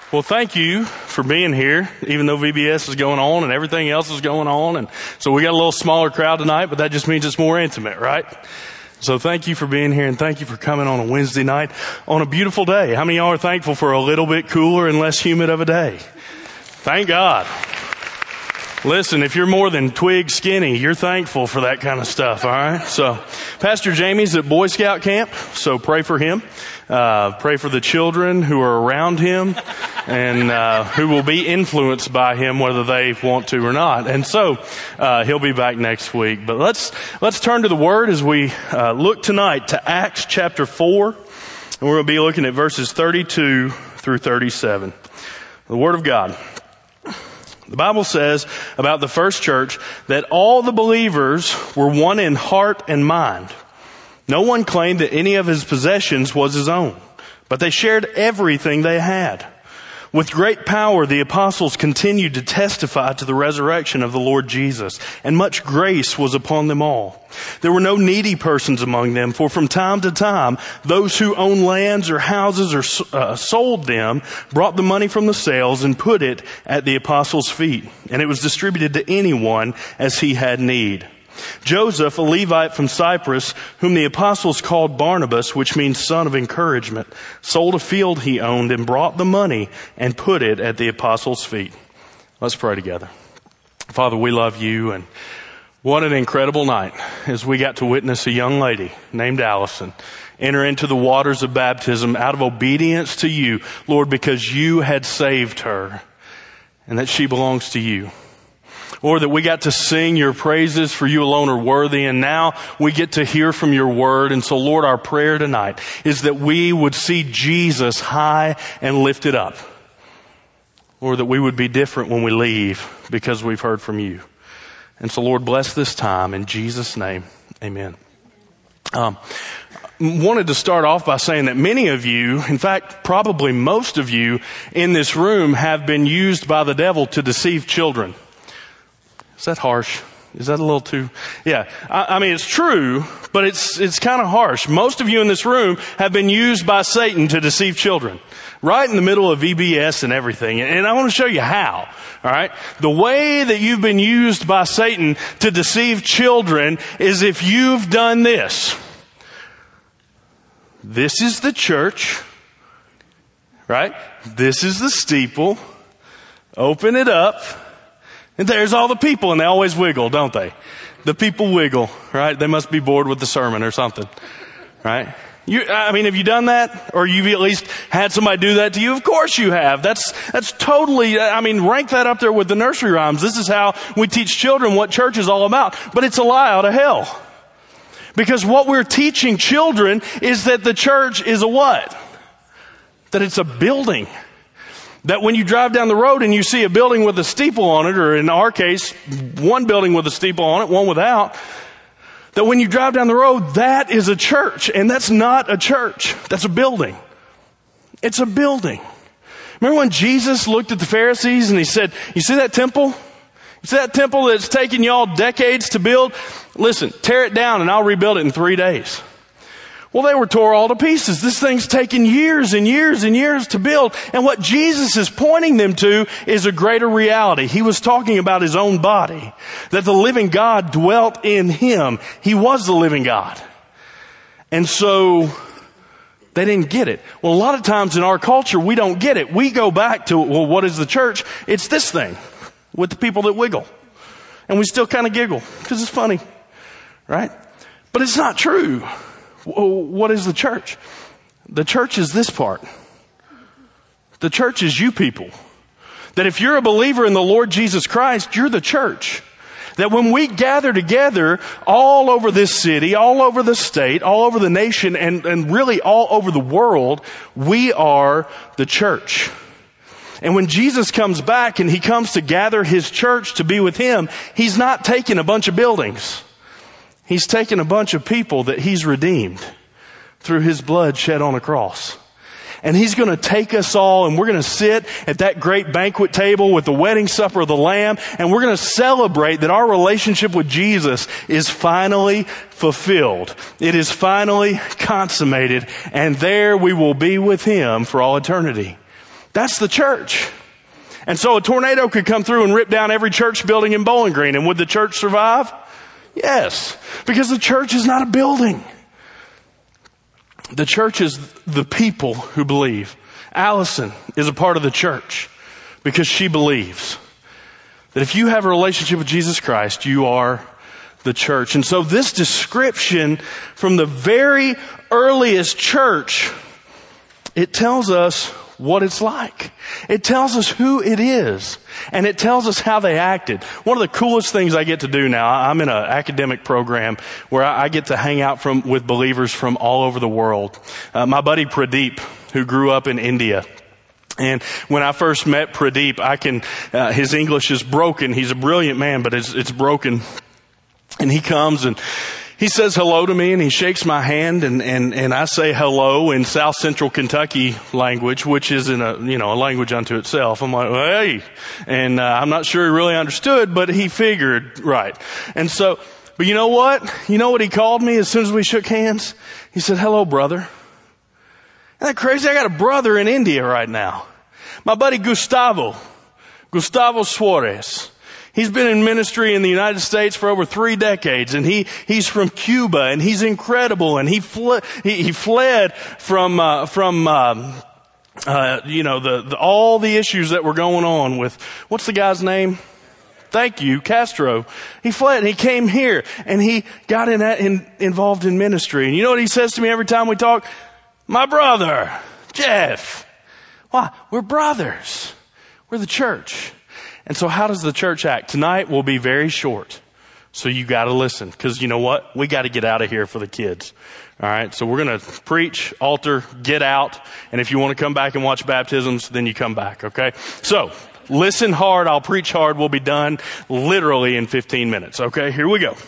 Well, thank you for being here, even though VBS is going on and everything else is going on. And so we got a little smaller crowd tonight, but that just means it's more intimate, right? So thank you for being here, and thank you for coming on a Wednesday night on a beautiful day. How many of y'all are thankful for a little bit cooler and less humid of a day? Thank God. Listen, if you're more than twig skinny, you're thankful for that kind of stuff, all right? So Pastor Jamie's at Boy Scout camp, so pray for him. Pray for the children who are around him and who will be influenced by him whether they want to or not. And so he'll be back next week. But let's turn to the Word as we look tonight to Acts chapter 4. And we're going to be looking at verses 32 through 37. The Word of God. The Bible says about the first church that all the believers were one in heart and mind. No one claimed that any of his possessions was his own, but they shared everything they had. With great power, the apostles continued to testify to the resurrection of the Lord Jesus, and much grace was upon them all. There were no needy persons among them, for from time to time, those who owned lands or houses or sold them brought the money from the sales and put it at the apostles' feet, and it was distributed to anyone as he had need. Joseph, a Levite from Cyprus, whom the apostles called Barnabas, which means son of encouragement, sold a field he owned and brought the money and put it at the apostles' feet. Let's pray together. Father, we love you, and what an incredible night as we got to witness a young lady named Allison enter into the waters of baptism out of obedience to you, Lord, because you had saved her and that she belongs to you. Lord, that we got to sing your praises, for you alone are worthy, and now we get to hear from your word. And so, Lord, our prayer tonight is that we would see Jesus high and lifted up. Lord, that we would be different when we leave because we've heard from you. And so, Lord, bless this time. In Jesus' name, amen. Wanted to start off by saying that many of you, in fact, probably most of you in this room have been used by the devil to deceive children. Is that harsh? Is that a little too? Yeah. I mean, it's true, but it's kind of harsh. Most of you in this room have been used by Satan to deceive children. Right in the middle of VBS and everything. And I want to show you how. All right. The way that you've been used by Satan to deceive children is if you've done this. This is the church. Right? This is the steeple. Open it up. And there's all the people, and they always wiggle, don't they? The people wiggle, right? They must be bored with the sermon or something, right? Have you done that? Or you've at least had somebody do that to you? Of course you have. That's totally, rank that up there with the nursery rhymes. This is how we teach children what church is all about. But it's a lie out of hell. Because what we're teaching children is that the church is a what? That it's a building. That when you drive down the road and you see a building with a steeple on it, or in our case, one building with a steeple on it, one without, that when you drive down the road, that is a church. And that's not a church. That's a building. It's a building. Remember when Jesus looked at the Pharisees and he said, you see that temple? You see that temple that's taken y'all decades to build? Listen, tear it down and I'll rebuild it in 3 days. Well, they were tore all to pieces. This thing's taken years and years and years to build. And what Jesus is pointing them to is a greater reality. He was talking about his own body, that the living God dwelt in him. He was the living God. And so they didn't get it. Well, a lot of times in our culture, we don't get it. We go back to, well, what is the church? It's this thing with the people that wiggle. And we still kind of giggle because it's funny, right? But it's not true. What is the church? The church is this part. The church is you people. That if you're a believer in the Lord Jesus Christ, you're the church. That when we gather together all over this city, all over the state, all over the nation, and really all over the world, we are the church. And when Jesus comes back and he comes to gather his church to be with him, he's not taking a bunch of buildings. He's taken a bunch of people that he's redeemed through his blood shed on a cross. And he's going to take us all and we're going to sit at that great banquet table with the wedding supper of the Lamb, and we're going to celebrate that our relationship with Jesus is finally fulfilled. It is finally consummated, and there we will be with him for all eternity. That's the church. And so a tornado could come through and rip down every church building in Bowling Green. And would the church survive? Yes. Because the church is not a building. The church is the people who believe. Allison is a part of the church because she believes that if you have a relationship with Jesus Christ, you are the church. And so this description from the very earliest church, it tells us what it's like. It tells us who it is. And it tells us how they acted. One of the coolest things I get to do now, I'm in an academic program where I get to hang out with believers from all over the world. My buddy Pradeep, who grew up in India. And when I first met Pradeep, his English is broken. He's a brilliant man, but it's broken. And he comes and he says hello to me and he shakes my hand and I say hello in South Central Kentucky language, which is in a language unto itself. I'm like, well, hey. And I'm not sure he really understood, but he figured, right. And so, but you know what? You know what he called me as soon as we shook hands? He said, hello, brother. Isn't that crazy? I got a brother in India right now. My buddy Gustavo Suarez. He's been in ministry in the United States for over 3 decades, and he's from Cuba, and he's incredible, and he fled from all the issues that were going on with, what's the guy's name? Thank you, Castro. He fled and he came here, and he got involved in ministry. And you know what he says to me every time we talk? My brother, Jeff. Why? We're brothers. We're the church. And so how does the church act? Tonight will be very short. So you got to listen, because you know what? We got to get out of here for the kids. All right. So we're going to preach, altar, get out. And if you want to come back and watch baptisms, then you come back. Okay. So listen hard. I'll preach hard. We'll be done literally in 15 minutes. Okay. Here we go.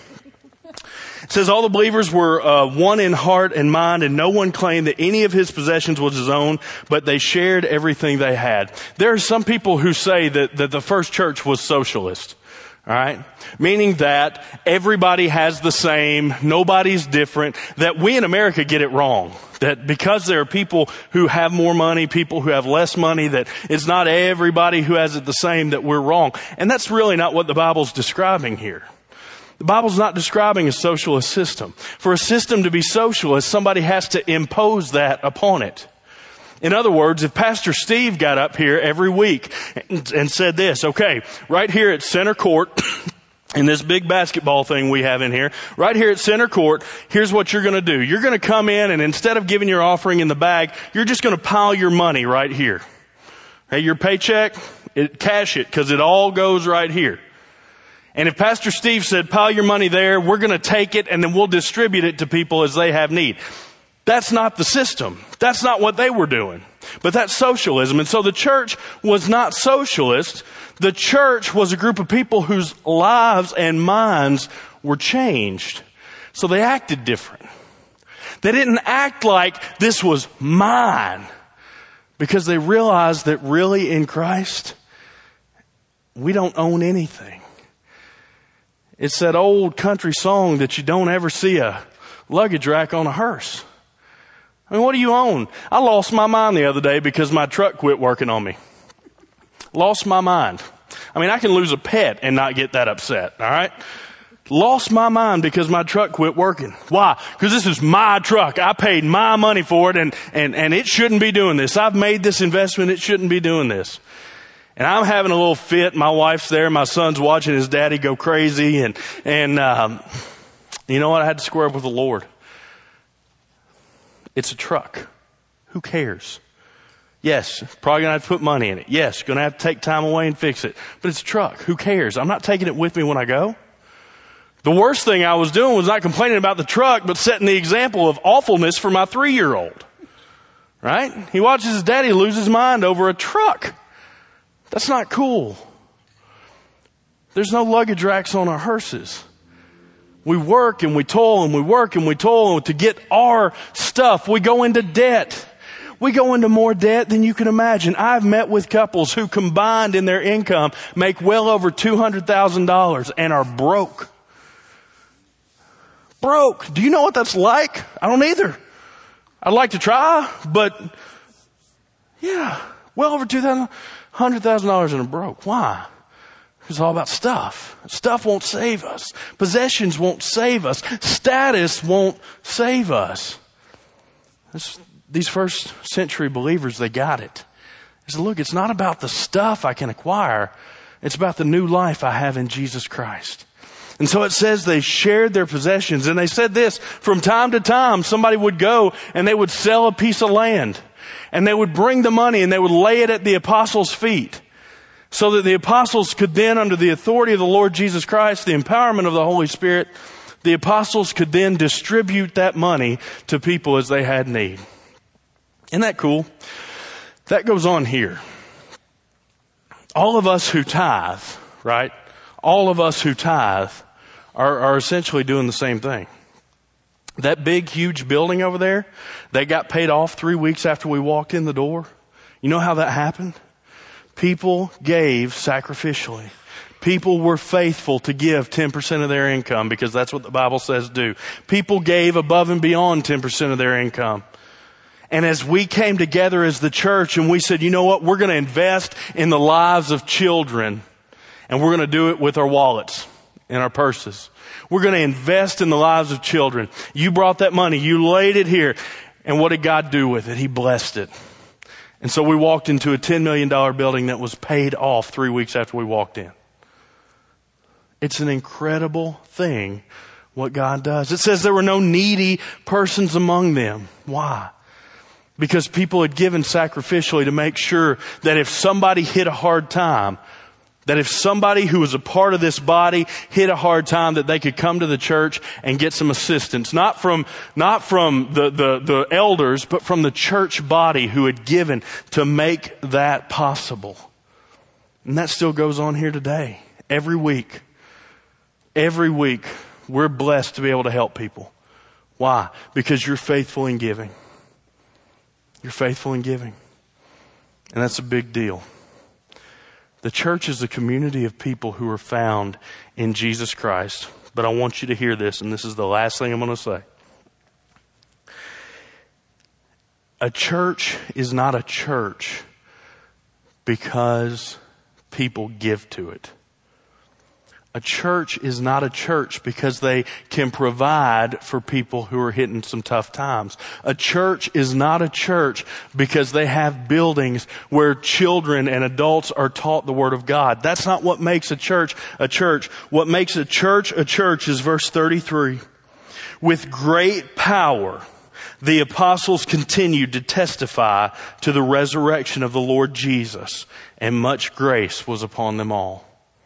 It says all the believers were one in heart and mind, and no one claimed that any of his possessions was his own, but they shared everything they had. There are some people who say that the first church was socialist. All right? Meaning that everybody has the same, nobody's different, that we in America get it wrong. That because there are people who have more money, people who have less money, that it's not everybody who has it the same, that we're wrong. And that's really not what the Bible's describing here. The Bible's not describing a socialist system. For a system to be socialist, somebody has to impose that upon it. In other words, if Pastor Steve got up here every week and said this, okay, right here at center court, in this big basketball thing we have in here, right here at center court, here's what you're going to do. You're going to come in, and instead of giving your offering in the bag, you're just going to pile your money right here. Hey, your paycheck, cash it, because it all goes right here. And if Pastor Steve said, pile your money there, we're going to take it and then we'll distribute it to people as they have need. That's not the system. That's not what they were doing. But that's socialism. And so the church was not socialist. The church was a group of people whose lives and minds were changed. So they acted different. They didn't act like this was mine, because they realized that really in Christ, we don't own anything. It's that old country song that you don't ever see a luggage rack on a hearse. I mean, what do you own? I lost my mind the other day because my truck quit working on me. Lost my mind. I mean, I can lose a pet and not get that upset, all right? Lost my mind because my truck quit working. Why? Because this is my truck. I paid my money for it, and it shouldn't be doing this. I've made this investment. It shouldn't be doing this. And I'm having a little fit. My wife's there. My son's watching his daddy go crazy. And you know what? I had to square up with the Lord. It's a truck. Who cares? Yes, probably going to have to put money in it. Yes, going to have to take time away and fix it. But it's a truck. Who cares? I'm not taking it with me when I go. The worst thing I was doing was not complaining about the truck, but setting the example of awfulness for my 3-year-old. Right? He watches his daddy lose his mind over a truck. That's not cool. There's no luggage racks on our hearses. We work and we toil and we work and we toil to get our stuff. We go into debt. We go into more debt than you can imagine. I've met with couples who combined in their income make well over $200,000 and are broke. Broke. Do you know what that's like? I don't either. I'd like to try, but yeah, Well over $100,000 and it broke. Why? It's all about stuff. Stuff won't save us. Possessions won't save us. Status won't save us. These first century believers, they got it. They said, look, it's not about the stuff I can acquire. It's about the new life I have in Jesus Christ. And so it says they shared their possessions. And they said this, from time to time, somebody would go and they would sell a piece of land. And they would bring the money and they would lay it at the apostles' feet. So that the apostles could then, under the authority of the Lord Jesus Christ, the empowerment of the Holy Spirit, the apostles could then distribute that money to people as they had need. Isn't that cool? That goes on here. All of us who tithe, right? All of us who tithe are essentially doing the same thing. That big, huge building over there, that got paid off 3 weeks after we walked in the door. You know how that happened? People gave sacrificially. People were faithful to give 10% of their income because that's what the Bible says do. People gave above and beyond 10% of their income. And as we came together as the church and we said, you know what, we're going to invest in the lives of children and we're going to do it with our wallets and our purses. We're going to invest in the lives of children. You brought that money. You laid it here. And what did God do with it? He blessed it. And so we walked into a $10 million building that was paid off 3 weeks after we walked in. It's an incredible thing what God does. It says there were no needy persons among them. Why? Because people had given sacrificially to make sure that if somebody hit a hard time, that if somebody who was a part of this body hit a hard time, that they could come to the church and get some assistance. Not from the elders, but from the church body who had given to make that possible. And that still goes on here today. Every week, we're blessed to be able to help people. Why? Because you're faithful in giving. You're faithful in giving. And that's a big deal. The church is a community of people who are found in Jesus Christ. But I want you to hear this, and this is the last thing I'm going to say. A church is not a church because people give to it. A church is not a church because they can provide for people who are hitting some tough times. A church is not a church because they have buildings where children and adults are taught the Word of God. That's not what makes a church a church. What makes a church is verse 33. With great power, the apostles continued to testify to the resurrection of the Lord Jesus, and much grace was upon them all.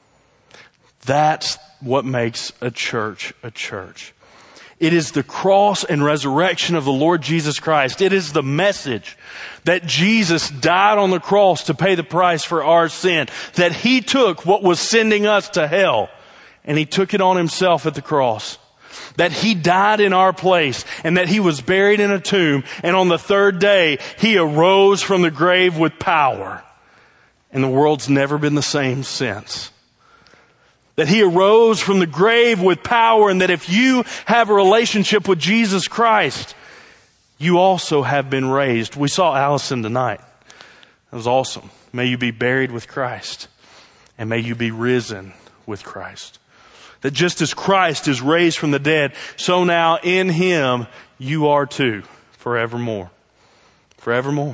That's what makes a church a church. It is the cross and resurrection of the Lord Jesus Christ. It is the message that Jesus died on the cross to pay the price for our sin. That He took what was sending us to hell and He took it on Himself at the cross. That He died in our place and that He was buried in a tomb. And on the third day, He arose from the grave with power. And the world's never been the same since. That He arose from the grave with power, and that if you have a relationship with Jesus Christ, you also have been raised. We saw Allison tonight. That was awesome. May you be buried with Christ, and may you be risen with Christ. That just as Christ is raised from the dead, so now in Him you are too, forevermore. Forevermore.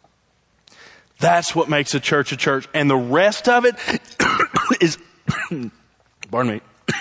That's what makes a church. And the rest of it is... Pardon me.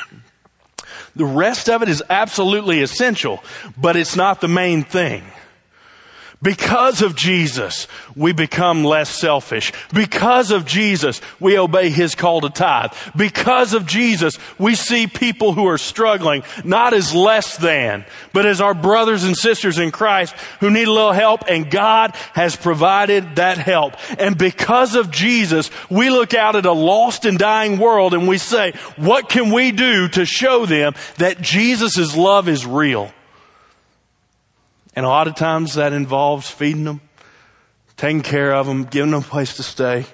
The rest of it is absolutely essential, but it's not the main thing. Because of Jesus, we become less selfish. Because of Jesus, we obey His call to tithe. Because of Jesus, we see people who are struggling not as less than, but as our brothers and sisters in Christ who need a little help, and God has provided that help. And because of Jesus, we look out at a lost and dying world and we say, what can we do to show them that Jesus' love is real? And a lot of times that involves feeding them, taking care of them, giving them a place to stay,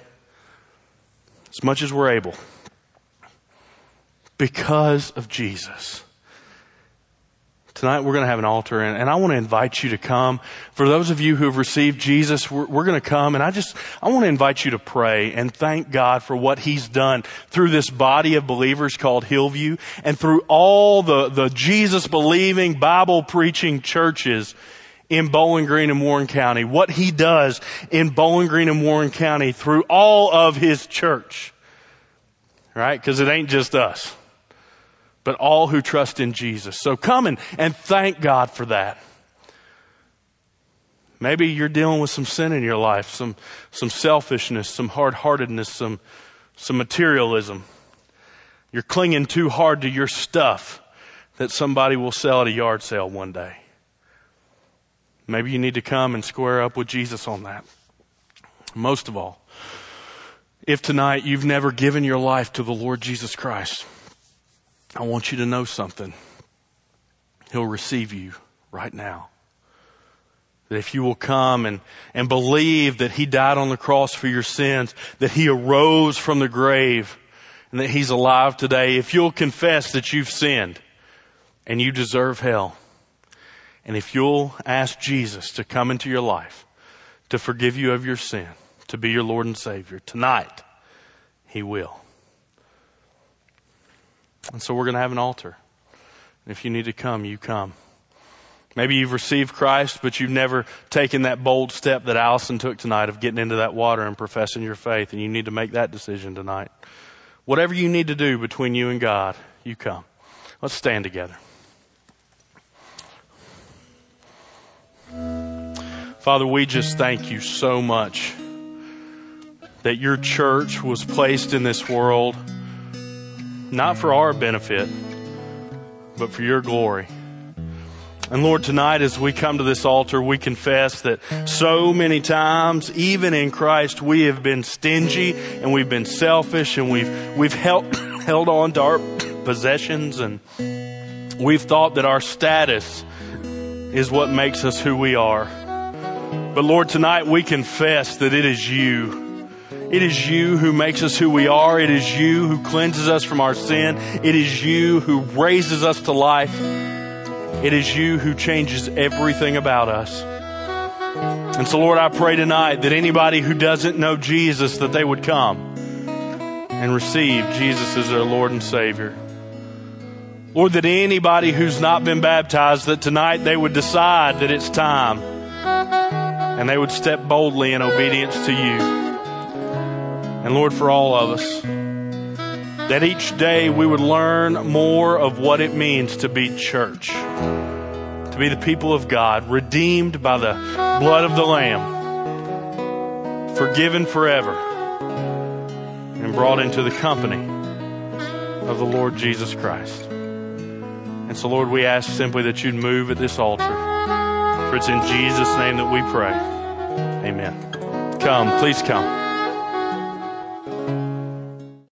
as much as we're able. Because of Jesus. Tonight we're going to have an altar, and I want to invite you to come. For those of you who have received Jesus, we're going to come, and I want to invite you to pray and thank God for what He's done through this body of believers called Hillview, and through all the Jesus-believing, Bible-preaching churches in Bowling Green and Warren County. What He does in Bowling Green and Warren County through all of His church. Right? Because it ain't just us, but all who trust in Jesus. So come and thank God for that. Maybe you're dealing with some sin in your life, some selfishness, some hard-heartedness, some materialism. You're clinging too hard to your stuff that somebody will sell at a yard sale one day. Maybe you need to come and square up with Jesus on that. Most of all, if tonight you've never given your life to the Lord Jesus Christ, I want you to know something. He'll receive you right now. That if you will come and believe that He died on the cross for your sins, that He arose from the grave, and that He's alive today, if you'll confess that you've sinned and you deserve hell, and if you'll ask Jesus to come into your life, to forgive you of your sin, to be your Lord and Savior, tonight He will. And so we're going to have an altar. If you need to come, you come. Maybe you've received Christ, but you've never taken that bold step that Allison took tonight of getting into that water and professing your faith, and you need to make that decision tonight. Whatever you need to do between you and God, you come. Let's stand together. Father, we just thank you so much that your church was placed in this world, not for our benefit, but for your glory. And Lord, tonight as we come to this altar, we confess that so many times, even in Christ, we have been stingy and we've been selfish and we've held on to our possessions, and we've thought that our status is what makes us who we are. But Lord, tonight we confess that it is you. It is you who makes us who we are. It is you who cleanses us from our sin. It is you who raises us to life. It is you who changes everything about us. And so, Lord, I pray tonight that anybody who doesn't know Jesus, that they would come and receive Jesus as their Lord and Savior. Lord, that anybody who's not been baptized, that tonight they would decide that it's time, and they would step boldly in obedience to you. And Lord, for all of us, that each day we would learn more of what it means to be church, to be the people of God, redeemed by the blood of the Lamb, forgiven forever, and brought into the company of the Lord Jesus Christ. And so, Lord, we ask simply that you'd move at this altar. For it's in Jesus' name that we pray. Amen. Come, please come.